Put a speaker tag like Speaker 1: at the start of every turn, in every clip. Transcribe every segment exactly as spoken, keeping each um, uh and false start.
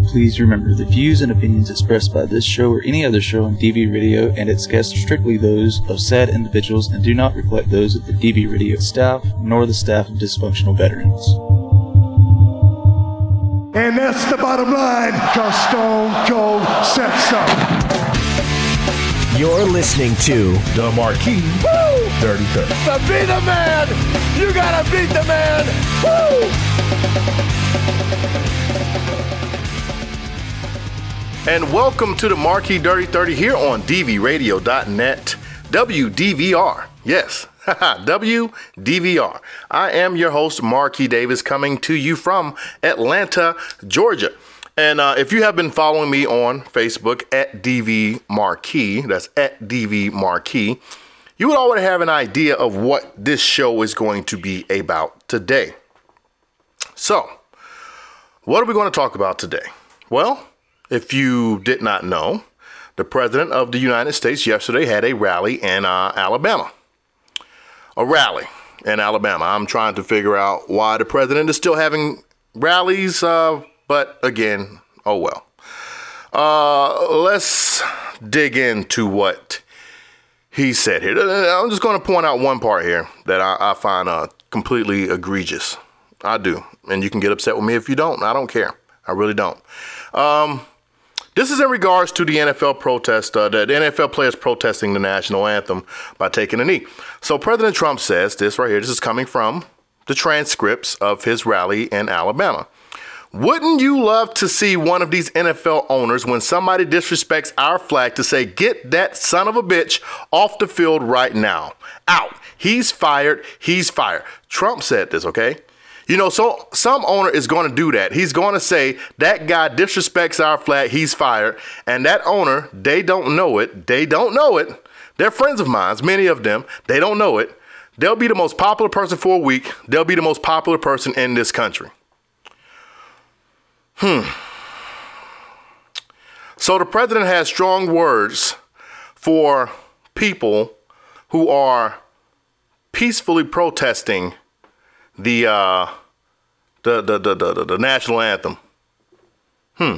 Speaker 1: Please remember, the views and opinions expressed by this show or any other show on D V Radio and its guests are strictly those of said individuals and do not reflect those of the D V Radio staff, nor the staff of Dysfunctional Veterans.
Speaker 2: And that's the bottom line, because Stone Cold said so.
Speaker 3: You're listening to
Speaker 4: The Marquis Woo! Dirty thirty.
Speaker 5: To be the man, you gotta beat the man. Woo!
Speaker 4: And welcome to the Marquis Dirty thirty here on D V radio dot net. W D V R. Yes, W D V R. I am your host, Marquis Davis, coming to you from Atlanta, Georgia. And uh, if you have been following me on Facebook at D V Marquis, that's at D V Marquis, you would already have an idea of what this show is going to be about today. So, what are we going to talk about today? Well, if you did not know, the President of the United States yesterday had a rally in uh, Alabama. A rally in Alabama. I'm trying to figure out why the President is still having rallies, uh, but again, oh well. Uh, let's dig into what he said here. I'm just going to point out one part here that I, I find uh, completely egregious. I do. And you can get upset with me if you don't. I don't care. I really don't. Um... This is in regards to the N F L protest, uh, the N F L players protesting the national anthem by taking a knee. So President Trump says this right here. This is coming from the transcripts of his rally in Alabama. Wouldn't you love to see one of these N F L owners, when somebody disrespects our flag, to say, get that son of a bitch off the field right now? Out. He's fired. He's fired. Trump said this, okay? You know, so some owner is going to do that. He's going to say that guy disrespects our flag. He's fired. And that owner, they don't know it. They don't know it. They're friends of mine, many of them. They don't know it. They'll be the most popular person for a week. They'll be the most popular person in this country. Hmm. So the president has strong words for people who are peacefully protesting the uh the the the the, the national anthem. Hmm.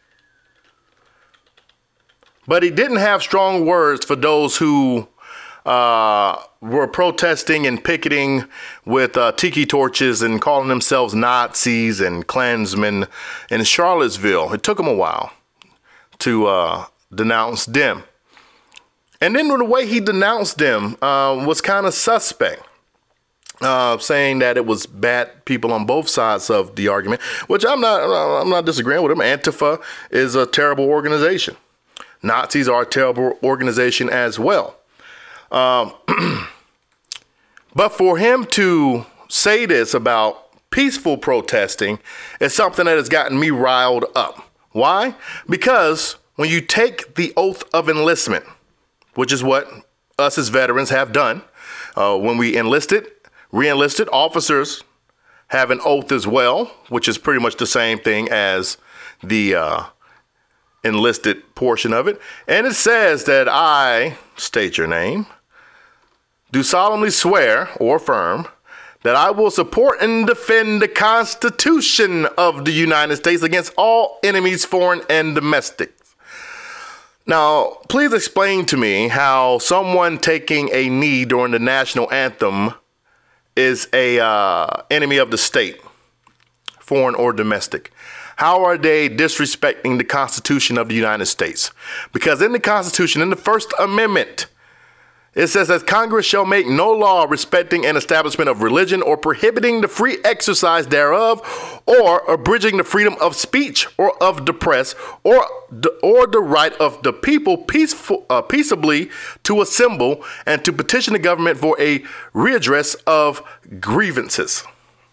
Speaker 4: But he didn't have strong words for those who uh were protesting and picketing with uh, tiki torches and calling themselves Nazis and Klansmen in Charlottesville. It took him a while to uh denounce them. And then the way he denounced them uh, was kind of suspect. Uh, saying that it was bad people on both sides of the argument, which I'm not, I'm not disagreeing with him. Antifa is a terrible organization. Nazis are a terrible organization as well. Um, but for him to say this about peaceful protesting is something that has gotten me riled up. Why? Because when you take the oath of enlistment, which is what us as veterans have done, uh, when we enlisted, re-enlisted officers have an oath as well, which is pretty much the same thing as the uh, enlisted portion of it. And it says that I, state your name, do solemnly swear or affirm that I will support and defend the Constitution of the United States against all enemies, foreign and domestic. Now, please explain to me how someone taking a knee during the national anthem is a uh, enemy of the state, foreign or domestic. How are they disrespecting the Constitution of the United States? Because in the Constitution, in the First Amendment, it says that Congress shall make no law respecting an establishment of religion or prohibiting the free exercise thereof or abridging the freedom of speech or of the press or the, or the right of the people peaceful, uh, peaceably to assemble and to petition the government for a redress of grievances.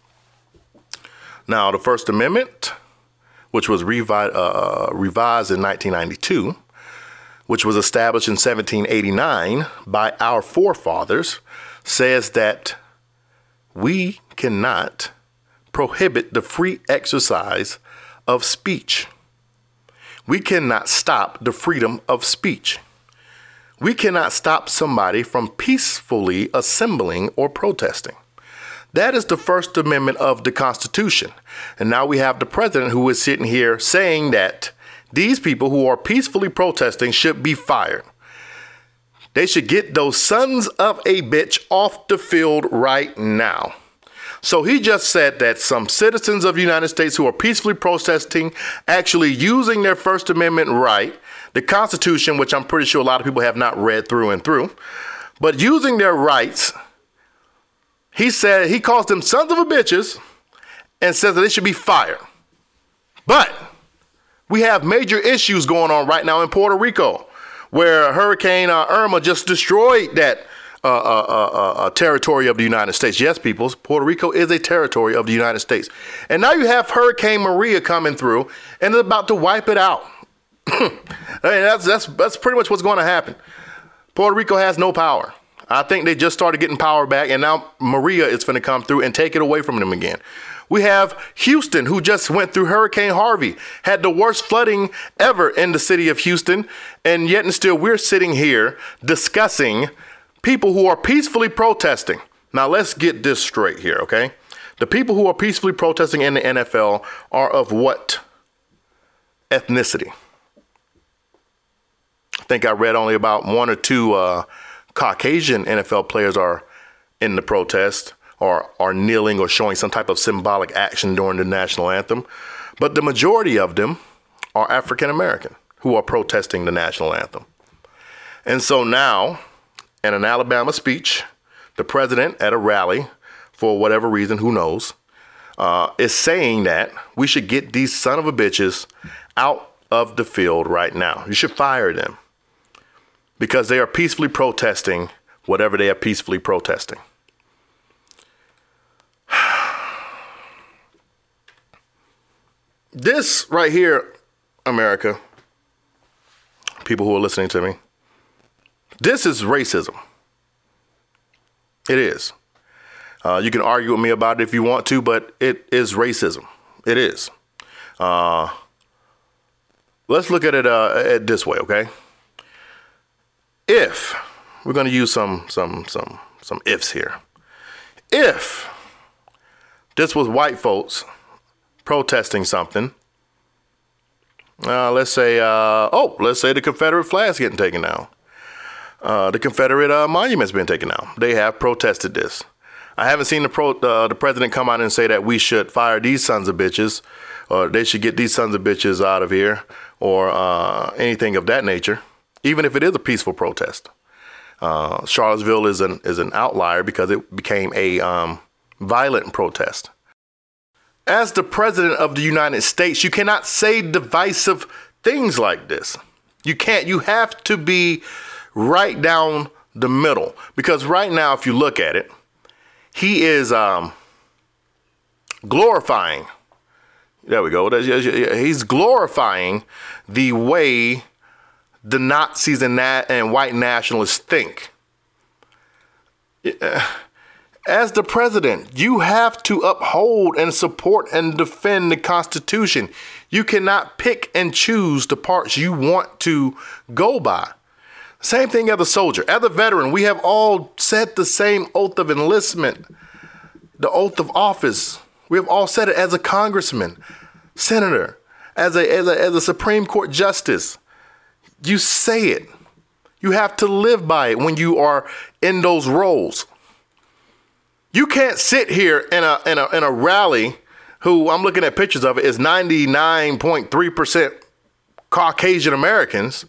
Speaker 4: Now, the First Amendment, which was revi- uh, revised in nineteen ninety-two, which was established in seventeen eighty-nine by our forefathers, says that we cannot prohibit the free exercise of speech. We cannot stop the freedom of speech. We cannot stop somebody from peacefully assembling or protesting. That is the First Amendment of the Constitution. And now we have the president who is sitting here saying that these people who are peacefully protesting should be fired. They should get those sons of a bitch off the field right now. So he just said that some citizens of the United States who are peacefully protesting, actually using their First Amendment right, the Constitution, which I'm pretty sure a lot of people have not read through and through, but using their rights, he said he calls them sons of a bitches and says that they should be fired. But we have major issues going on right now in Puerto Rico, where Hurricane uh, Irma just destroyed that uh, uh, uh, uh, territory of the United States. Yes, people, Puerto Rico is a territory of the United States. And now you have Hurricane Maria coming through and it's about to wipe it out. I mean, that's, that's, that's pretty much what's going to happen. Puerto Rico has no power. I think they just started getting power back, and now Maria is going to come through and take it away from them again. We have Houston, who just went through Hurricane Harvey, had the worst flooding ever in the city of Houston, and yet and still we're sitting here discussing people who are peacefully protesting. Now, let's get this straight here, okay? The people who are peacefully protesting in the N F L are of what ethnicity? I think I read only about one or two uh, Caucasian N F L players are in the protest or are kneeling or showing some type of symbolic action during the national anthem. But the majority of them are African American who are protesting the national anthem. And so now, in an Alabama speech, the president at a rally, for whatever reason, who knows, uh, is saying that we should get these son of a bitches out of the field right now. You should fire them because they are peacefully protesting whatever they are peacefully protesting. This right here, America, people who are listening to me, this is racism. It is. Uh, you can argue with me about it if you want to, but it is racism. It is. Uh, let's look at it uh, this way, okay? If we're going to use some some some some ifs here. If this was white folks protesting something, uh, let's say, uh, oh, let's say the Confederate flag's getting taken down. Uh, the Confederate uh, monument's been taken down. They have protested this. I haven't seen the pro, uh, the president come out and say that we should fire these sons of bitches, or they should get these sons of bitches out of here, or uh, anything of that nature, even if it is a peaceful protest. Uh, Charlottesville is an is an outlier because it became a um, violent protest. As the president of the United States, you cannot say divisive things like this. You can't. You have to be right down the middle, because right now, if you look at it, he is um, glorifying. There we go. He's glorifying the way the Nazis and, na- and white nationalists think. As the president, you have to uphold and support and defend the Constitution. You cannot pick and choose the parts you want to go by. Same thing as a soldier. As a veteran, we have all said the same oath of enlistment, the oath of office. We have all said it as a congressman, senator, as a, as a, as a Supreme Court justice. You say it. You have to live by it when you are in those roles. You can't sit here in a in a in a rally who, I'm looking at pictures of it, is ninety-nine point three percent Caucasian Americans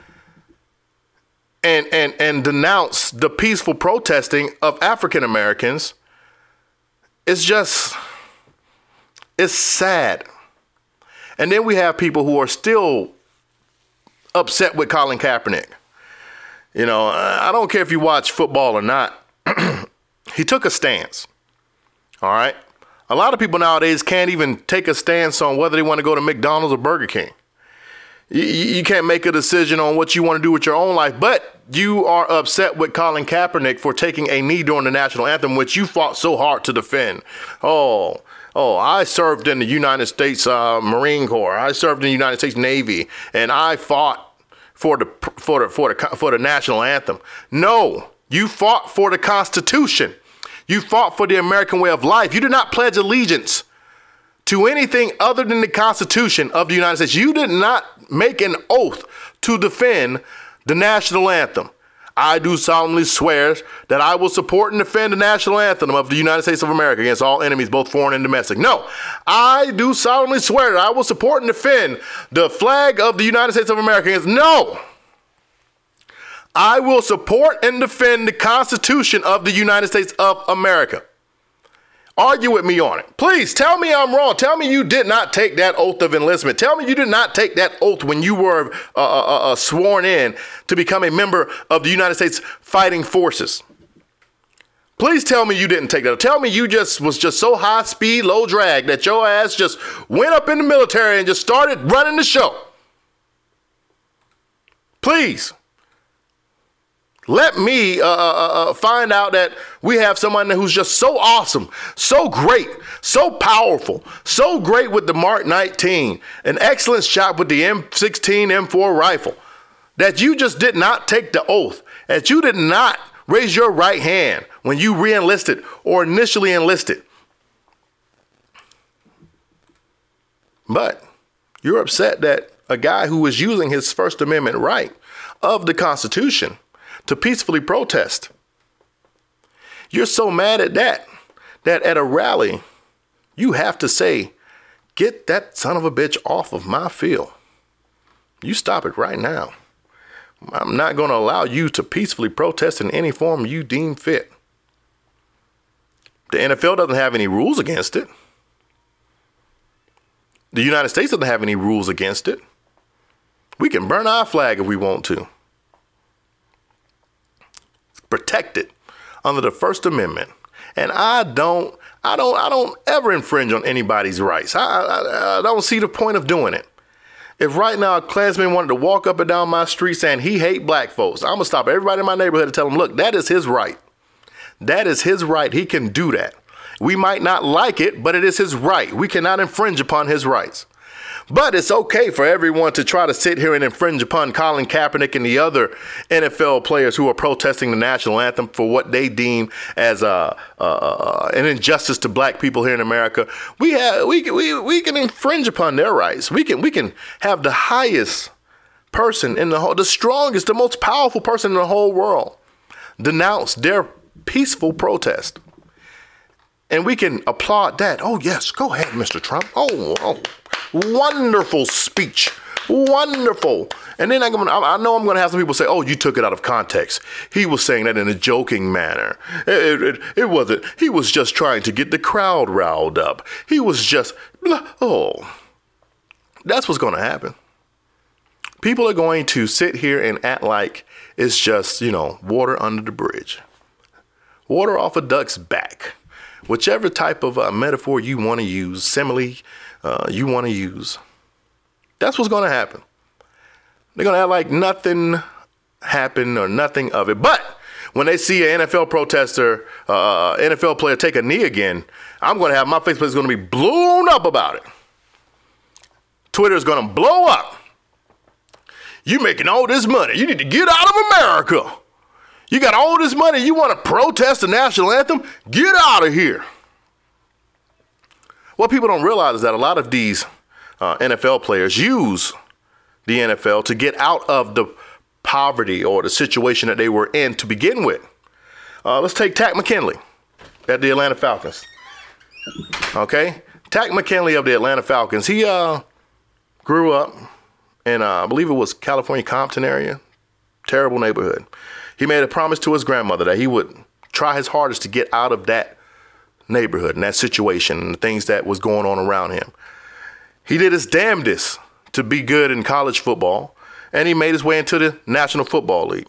Speaker 4: and and and denounce the peaceful protesting of African Americans. It's just, it's sad. And then we have people who are still upset with Colin Kaepernick. You know, I don't care if you watch football or not. He took a stance. All right. A lot of people nowadays can't even take a stance on whether they want to go to McDonald's or Burger King. You, you can't make a decision on what you want to do with your own life, but you are upset with Colin Kaepernick for taking a knee during the national anthem, which you fought so hard to defend. Oh, oh, I served in the United States uh, Marine Corps. I served in the United States Navy, and I fought for the for the for the for the national anthem. No, you fought for the Constitution. You fought for the American way of life. You did not pledge allegiance to anything other than the Constitution of the United States. You did not make an oath to defend the national anthem. I do solemnly swear that I will support and defend the national anthem of the United States of America against all enemies, both foreign and domestic. No, I do solemnly swear that I will support and defend the flag of the United States of America against. No, I will support and defend the Constitution of the United States of America. Argue with me on it. Please tell me I'm wrong. Tell me you did not take that oath of enlistment. Tell me you did not take that oath when you were uh, uh, uh, sworn in to become a member of the United States Fighting Forces. Please tell me you didn't take that. Tell me you just was just so high speed, low drag that your ass just went up in the military and just started running the show. Please. Let me uh, uh, uh, find out that we have someone who's just so awesome, so great, so powerful, so great with the Mark nineteen, an excellent shot with the M sixteen M four rifle, that you just did not take the oath, that you did not raise your right hand when you re-enlisted or initially enlisted. But you're upset that a guy who was using his First Amendment right of the Constitution to peacefully protest. You're so mad at that, that at a rally, you have to say, get that son of a bitch off of my field. You stop it right now. I'm not going to allow you to peacefully protest in any form you deem fit. The N F L doesn't have any rules against it. The United States doesn't have any rules against it. We can burn our flag if we want to. Protected under the First Amendment, and I don't, I don't, I don't ever infringe on anybody's rights. I, I, I don't see the point of doing it. If right now a Klansman wanted to walk up and down my street saying he hate black folks, I'm gonna stop everybody in my neighborhood and tell them, look, that is his right. That is his right. He can do that. We might not like it, but it is his right. We cannot infringe upon his rights. But it's okay for everyone to try to sit here and infringe upon Colin Kaepernick and the other N F L players who are protesting the national anthem for what they deem as a, uh, an injustice to black people here in America. We have we can, we we can infringe upon their rights. We can we can have the highest person in the whole, the strongest, the most powerful person in the whole world denounce their peaceful protest. And we can applaud that. Oh, yes, go ahead, Mister Trump. Oh, oh, wonderful speech. Wonderful. And then I'm gonna, I know I'm going to have some people say, oh, you took it out of context. He was saying that in a joking manner. It, it, it wasn't. He was just trying to get the crowd riled up. He was just, oh, that's what's going to happen. People are going to sit here and act like it's just, you know, water under the bridge. Water off a duck's back. Whichever type of uh, metaphor you want to use, simile uh, you want to use, that's what's going to happen. They're going to act like nothing happened or nothing of it. But when they see an N F L protester, uh, N F L player take a knee again, I'm going to have my Facebook is going to be blown up about it. Twitter is going to blow up. You making all this money. You need to get out of America. You got all this money, you want to protest the national anthem? Get out of here. What people don't realize is that a lot of these uh, N F L players use the N F L to get out of the poverty or the situation that they were in to begin with. Uh, let's take Takk McKinley at the Atlanta Falcons. Okay? Takk McKinley of the Atlanta Falcons, he uh, grew up in, uh, I believe it was California, Compton area. Terrible neighborhood. He made a promise to his grandmother that he would try his hardest to get out of that neighborhood and that situation and the things that was going on around him. He did his damnedest to be good in college football, and he made his way into the National Football League.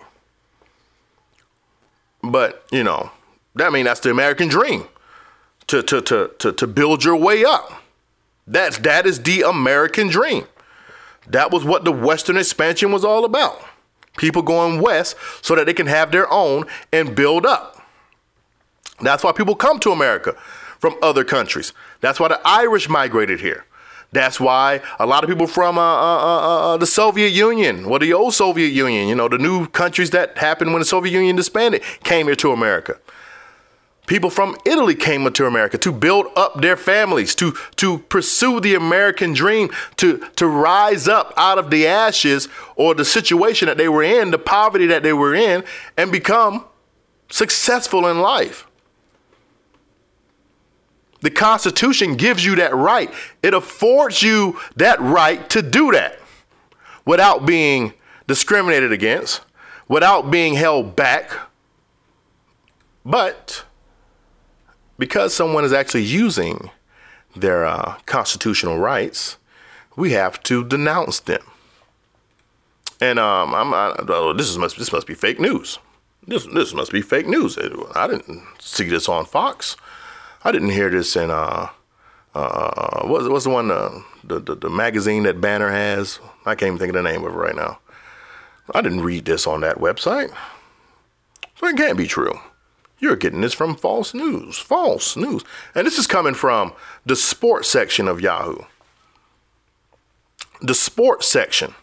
Speaker 4: But, you know, that means that's the American dream, to, to, to, to, to build your way up. That's, that is the American dream. That was what the Western expansion was all about. People going west so that they can have their own and build up. That's why people come to America from other countries. That's why the Irish migrated here. That's why a lot of people from uh, uh, uh, the Soviet Union, or the old Soviet Union, you know, the new countries that happened when the Soviet Union disbanded, came here to America. People from Italy came to America to build up their families, to to pursue the American dream, to, to rise up out of the ashes or the situation that they were in, the poverty that they were in, and become successful in life. The Constitution gives you that right. It affords you that right to do that without being discriminated against, without being held back. But because someone is actually using their uh, constitutional rights, we have to denounce them. And um, I'm, I, oh, this is must this must be fake news. This this must be fake news. I didn't see this on Fox. I didn't hear this in uh, uh, what's what's the one uh, the, the the magazine that Banner has? I can't even think of the name of it right now. I didn't read this on that website, so it can't be true. You're getting this from false news, false news. And this is coming from the sports section of Yahoo. The sports section.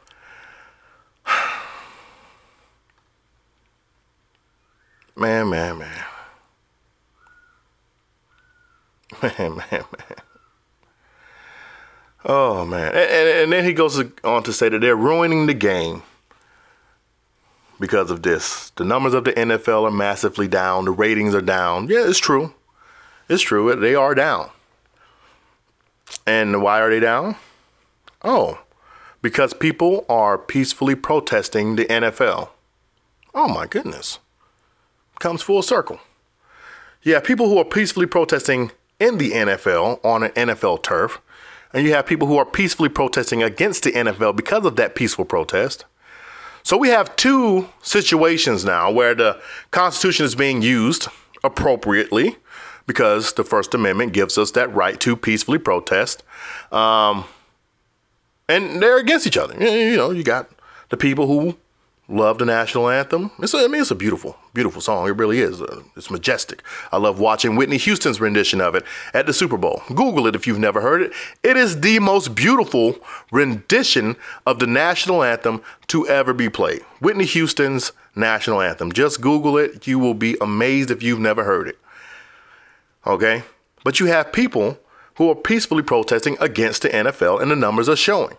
Speaker 4: Man, man, man. Man, man, man. Oh, man. And, and, and then he goes on to say that they're ruining the game because of this. The numbers of the N F L are massively down. The ratings are down. Yeah, it's true. It's true. They are down. And why are they down? Oh, because people are peacefully protesting the N F L. Oh, my goodness. Comes full circle. Yeah, people who are peacefully protesting in the N F L on an N F L turf. And you have people who are peacefully protesting against the N F L because of that peaceful protest. So we have two situations now where the Constitution is being used appropriately because the First Amendment gives us that right to peacefully protest. Um, and they're against each other. You know, you got the people who love the national anthem. It's a, I mean, it's a beautiful, beautiful song. It really is. Uh, it's majestic. I love watching Whitney Houston's rendition of it at the Super Bowl. Google it if you've never heard it. It is the most beautiful rendition of the national anthem to ever be played. Whitney Houston's national anthem. Just Google it. You will be amazed if you've never heard it. Okay? But you have people who are peacefully protesting against the N F L, and the numbers are showing.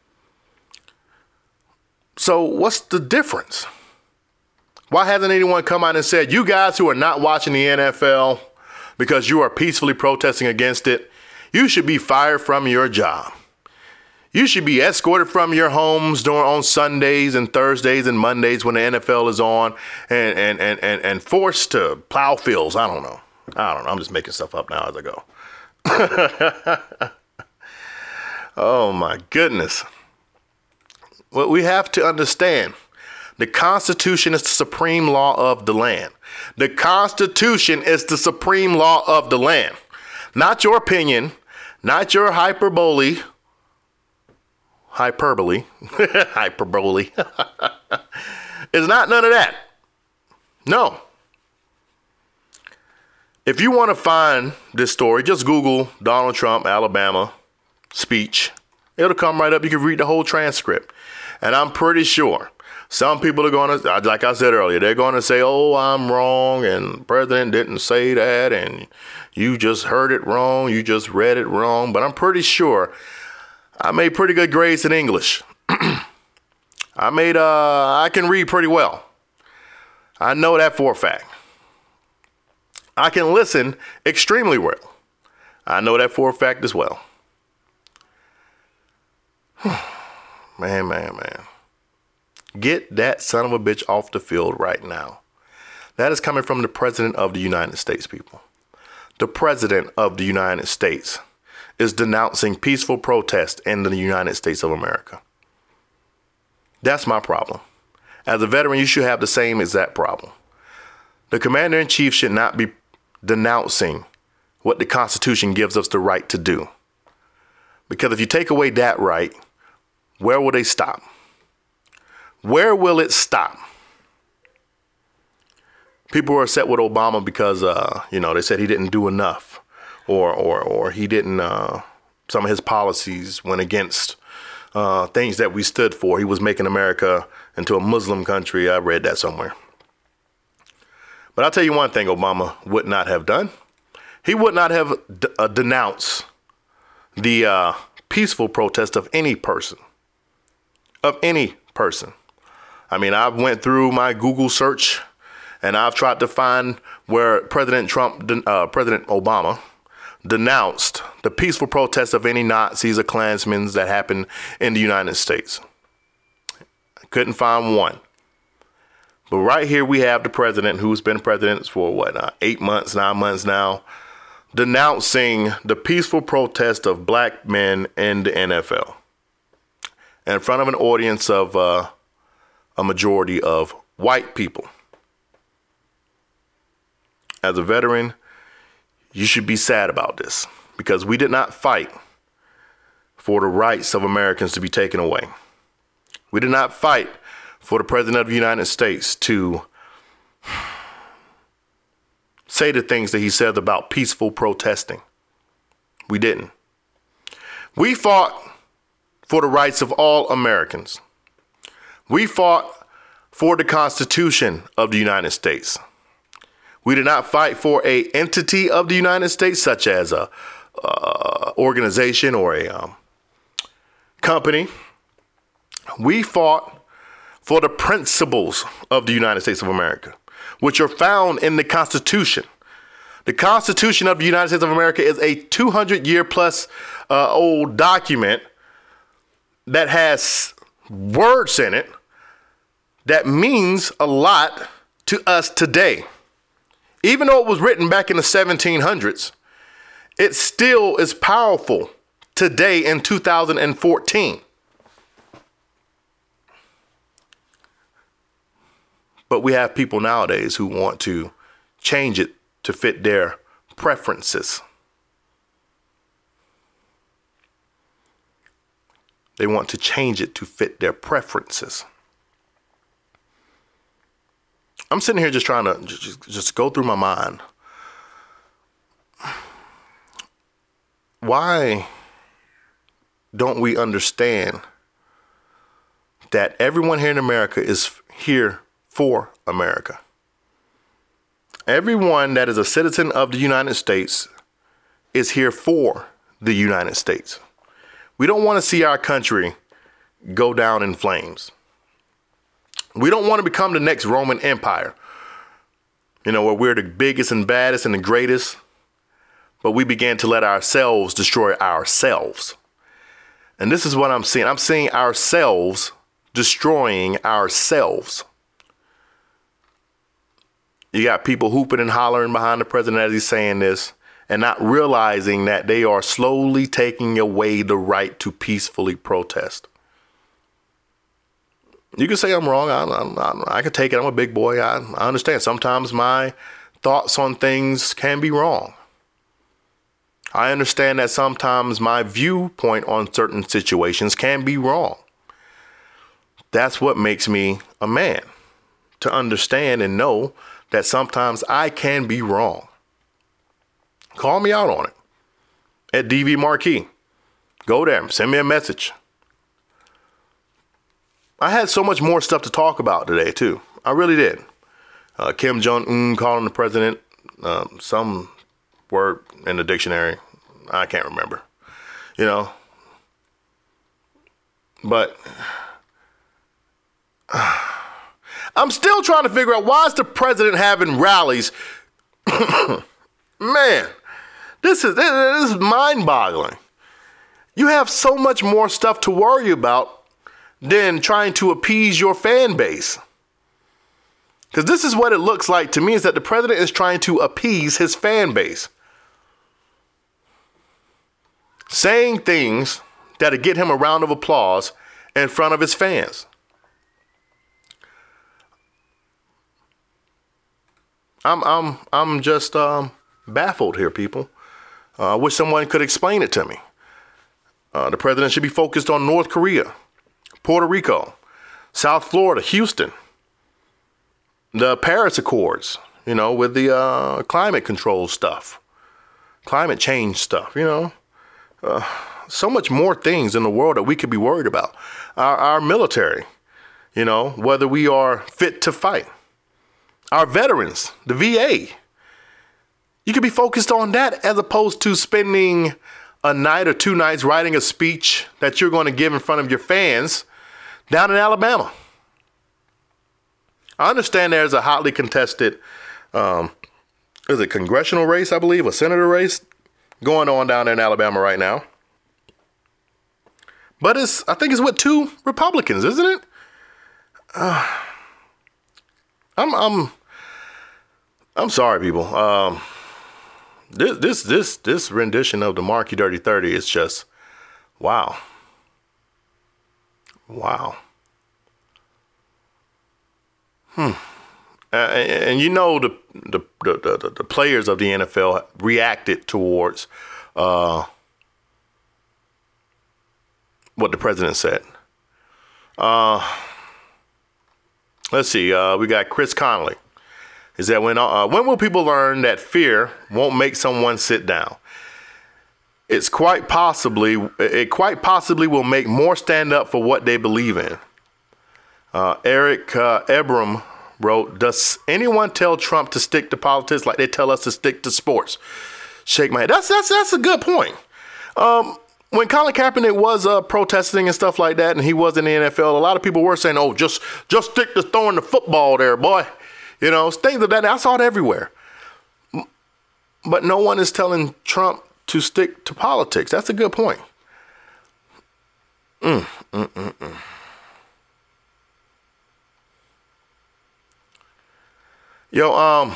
Speaker 4: So what's the difference? Why hasn't anyone come out and said, you guys who are not watching the N F L because you are peacefully protesting against it, you should be fired from your job. You should be escorted from your homes during on Sundays and Thursdays and Mondays when the N F L is on and, and, and, and, and forced to plow fields. I don't know. I don't know. I'm just making stuff up now as I go. Oh, my goodness. What we have to understand, the Constitution is the supreme law of the land. The Constitution is the supreme law of the land. Not your opinion, not your hyperbole. Hyperbole. Hyperbole. It's not none of that. No. If you want to find this story, just Google Donald Trump, Alabama speech. It'll come right up. You can read the whole transcript. And I'm pretty sure some people are going to, like I said earlier, they're going to say, oh, I'm wrong. And the president didn't say that. And you just heard it wrong. You just read it wrong. But I'm pretty sure I made pretty good grades in English. I made, uh, I can read pretty well. I know that for a fact. I can listen extremely well. I know that for a fact as well. Man, man, man. Get that son of a bitch off the field right now. That is coming from the President of the United States, people. The President of the United States is denouncing peaceful protest in the United States of America. That's my problem. As a veteran, you should have the same exact problem. The Commander-in-Chief should not be denouncing what the Constitution gives us the right to do. Because if you take away that right, where will they stop? Where will it stop? People are upset with Obama because, uh, you know, they said he didn't do enough, or or or he didn't. Uh, some of his policies went against uh, things that we stood for. He was making America into a Muslim country. I read that somewhere. But I'll tell you one thing Obama would not have done. He would not have d- uh, denounced the uh, peaceful protest of any person. Of any person. I mean, I've went through my Google search and I've tried to find where President Trump, uh, President Obama denounced the peaceful protest of any Nazis or Klansmen that happened in the United States. I couldn't find one. But right here we have the president, who's been president for what, uh, eight months, nine months now, denouncing the peaceful protest of black men in the N F L in front of an audience of uh, a majority of white people. As a veteran, you should be sad about this because we did not fight for the rights of Americans to be taken away. We did not fight for the president of the United States to say the things that he said about peaceful protesting. We didn't. We fought for the rights of all Americans. We fought for the Constitution of the United States. We did not fight for a entity of the United States, such as a uh, organization or a um, company. We fought for the principles of the United States of America, which are found in the Constitution. The Constitution of the United States of America is a two hundred year plus uh, old document that has words in it that means a lot to us today. Even though it was written back in the seventeen hundreds, it still is powerful today in two thousand fourteen. But we have people nowadays who want to change it to fit their preferences. They want to change it to fit their preferences. I'm sitting here just trying to just, just go through my mind. Why don't we understand that everyone here in America is here for America? Everyone that is a citizen of the United States is here for the United States. We don't want to see our country go down in flames. We don't want to become the next Roman Empire, you know, where we're the biggest and baddest and the greatest, but we began to let ourselves destroy ourselves. And this is what I'm seeing. I'm seeing ourselves destroying ourselves. You got people hooping and hollering behind the president as he's saying this and not realizing that they are slowly taking away the right to peacefully protest. You can say I'm wrong. I, I, I can take it. I'm a big boy. I, I understand. Sometimes my thoughts on things can be wrong. I understand that sometimes my viewpoint on certain situations can be wrong. That's what makes me a man, to understand and know that sometimes I can be wrong. Call me out on it at D V Marquis. Go there, send me a message. I had so much more stuff to talk about today, too. I really did. Uh, Kim Jong-un calling the president um, some word in the dictionary. I can't remember, you know. But uh, I'm still trying to figure out, why is the president having rallies? Man, this is, this is mind-boggling. You have so much more stuff to worry about than trying to appease your fan base. Because this is what it looks like to me, is that the president is trying to appease his fan base. Saying things that'll get him a round of applause in front of his fans. I'm I'm I'm just um, baffled here, people. Uh, I wish someone could explain it to me. Uh, the president should be focused on North Korea, Puerto Rico, South Florida, Houston, the Paris Accords, you know, with the uh, climate control stuff, climate change stuff, you know. Uh, so much more things in the world that we could be worried about. Our, our military, you know, whether we are fit to fight. our veterans, the V A. You could be focused on that as opposed to spending a night or two nights writing a speech that you're going to give in front of your fans down in Alabama. I understand there's a hotly contested, um, is it congressional race, I believe, a senator race going on down there in Alabama right now. But it's, I think it's with two Republicans, isn't it? Uh, I'm, I'm, I'm sorry, people. Um, this, this, this, this rendition of the Marquis Dirty thirty is just, wow, wow. Hmm. Uh, and, and you know the the, the the the players of the N F L reacted towards uh, what the president said. Uh, let's see. Uh, we got Chris Connolly. Is that when uh, when will people learn that fear won't make someone sit down? It's quite possibly it quite possibly will make more stand up for what they believe in. Uh, Eric uh, Ebram wrote, "Does anyone tell Trump to stick to politics like they tell us to stick to sports?" Shake my head. That's that's that's a good point. Um, when Colin Kaepernick was uh, protesting and stuff like that, and he was in the N F L, a lot of people were saying, "Oh, just just stick to throwing the football there, boy." You know, things of that. I saw it everywhere. But no one is telling Trump to stick to politics. That's a good point. Mm, mm, mm, mm. Yo, um,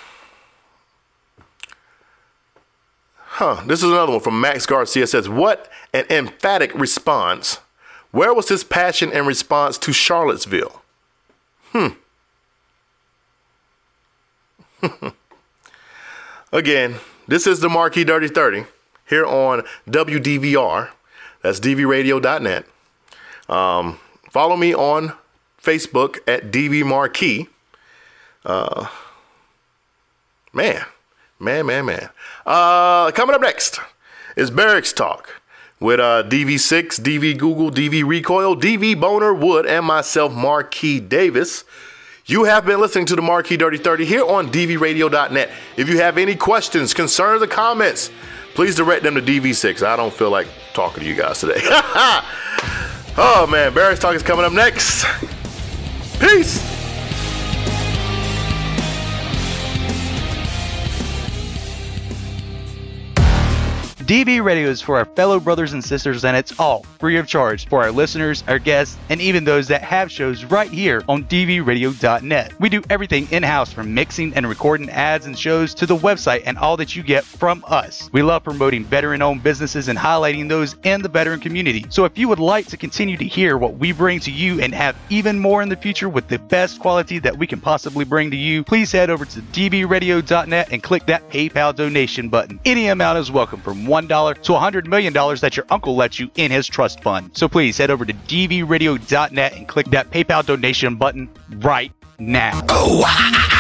Speaker 4: huh, this is another one from Max Garcia. It says, what an emphatic response. Where was his passion and response to Charlottesville? Hmm. Again, this is the Marquis Dirty thirty here on W D V R. That's D V radio dot net. Um, follow me on Facebook at D V Marquis. Uh, man, man, man, man. Uh, coming up next is Barracks Talk with uh, D V six, D V Google, D V Recoil, D V Boner Wood, and myself, Marquis Davis. You have been listening to the Marquis Dirty thirty here on D V radio dot net. If you have any questions, concerns, or comments, please direct them to D V six. I don't feel like talking to you guys today. Oh, man. Barracks Talk is coming up next. Peace.
Speaker 1: D V Radio is for our fellow brothers and sisters, and it's all free of charge for our listeners, our guests, and even those that have shows right here on D V radio dot net. We do everything in-house, from mixing and recording ads and shows to the website and all that you get from us. We love promoting veteran-owned businesses and highlighting those in the veteran community. So if you would like to continue to hear what we bring to you and have even more in the future with the best quality that we can possibly bring to you, please head over to D V radio dot net and click that PayPal donation button. Any amount is welcome, from one dollar to one hundred million dollars that your uncle lets you in his trust fund. So please head over to D V radio dot net and click that PayPal donation button right now. Oh,